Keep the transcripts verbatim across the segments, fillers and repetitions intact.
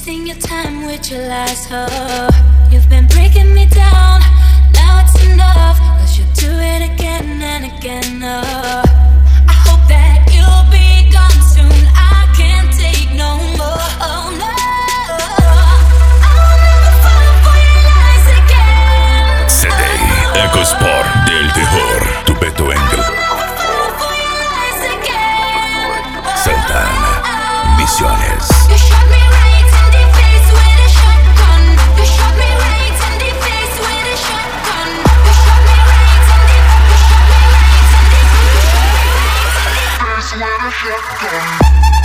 wasting your time with your lies, oh. You've been breaking me down, now it's enough, cause you do it again and again, oh. I hope that you'll be gone soon, I can't take no more, oh no. I'll never fall for your lies again. C D EcoSport del terror do Beto Engel. Santana Misiones. You shot me right in the face with a shotgun. You shot me right in the face with a shotgun. You shot me right in the, you shot me right in the, you shot me right in the face with a shotgun.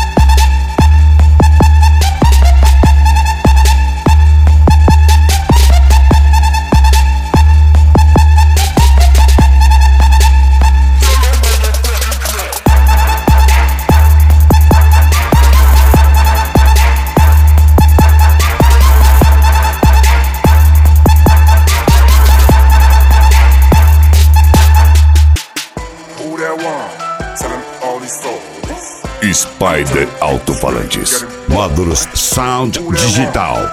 Spider Alto-Falantes. Módulos Sound Digital.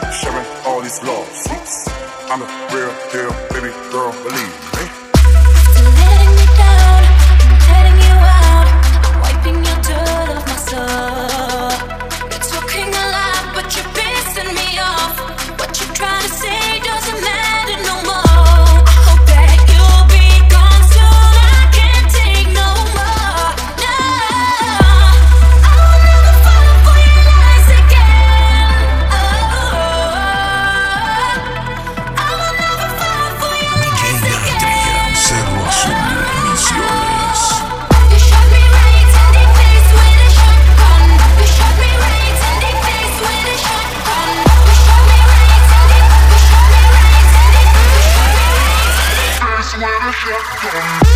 Shotgun.